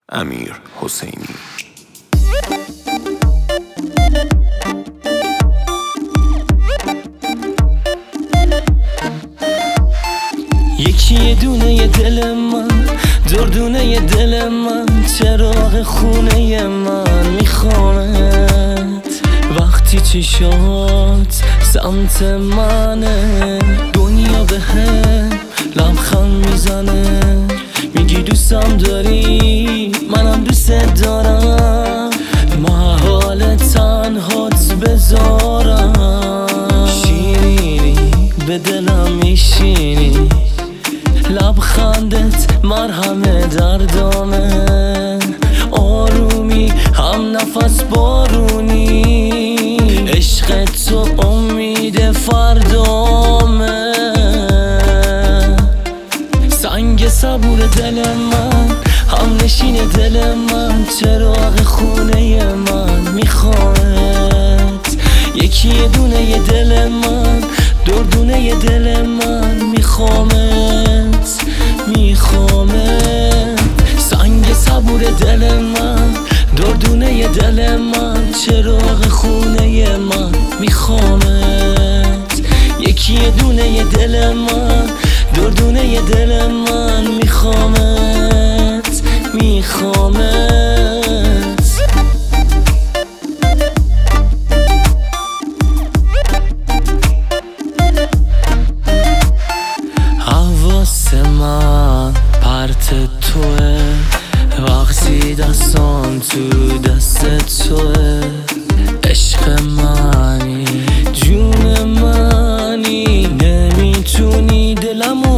امیر حسینی. یکی دونه دل من، دردونه دل من، چراغ خونه من میخوامت. وقتی چشات سمت منه، دنیا به هم لبخند میزنه. میگی دوستم داری، منم دوست دارم، محال تنهات بذارم. شیرینی به دلم میشینی، لبخندت مرهم دردامه. آرومی هم نفس بارونی، عشق تو امید فردامه. سنگ صبور دل من، هم نشین دل من، چراغ خونه من میخوامت. یکی دونه دل من، دردونه دل من میخوامت. سنگ صبور دل من، دردونه دل من، چراغ خونه من میخوامت. یکی دونه دل من، دردونه دل من میخوامت. حواس من پرت توه، وقتی دستان تو دست توه. عشق منی، جون منی، نمیتونی دلمو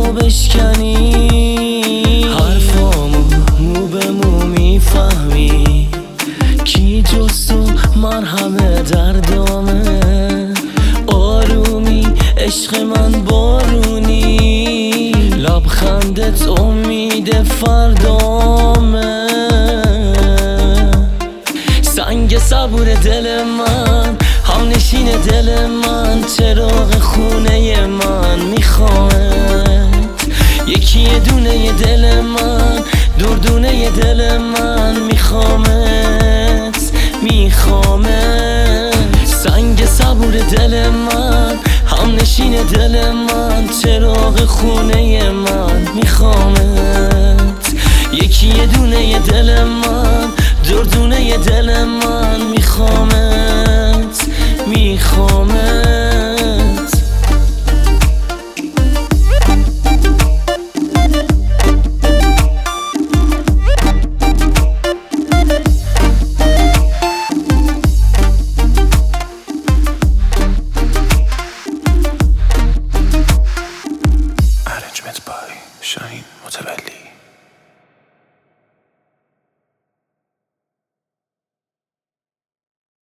بشکنی. حرفامو مو به مو میفهمی، کی جز تو مرهم دردامه. آرومی عشق من بارونی، لبخندت امید فردامه. سنگ صبور دل من، هم نشین دل من، چراغ خونه من میخوامت. یکی دونه دل من، دردونه دل من میخوامت. سنگ صبور دل من، هم نشین دل من، چراغ خونه من میخوامت. یکی دونه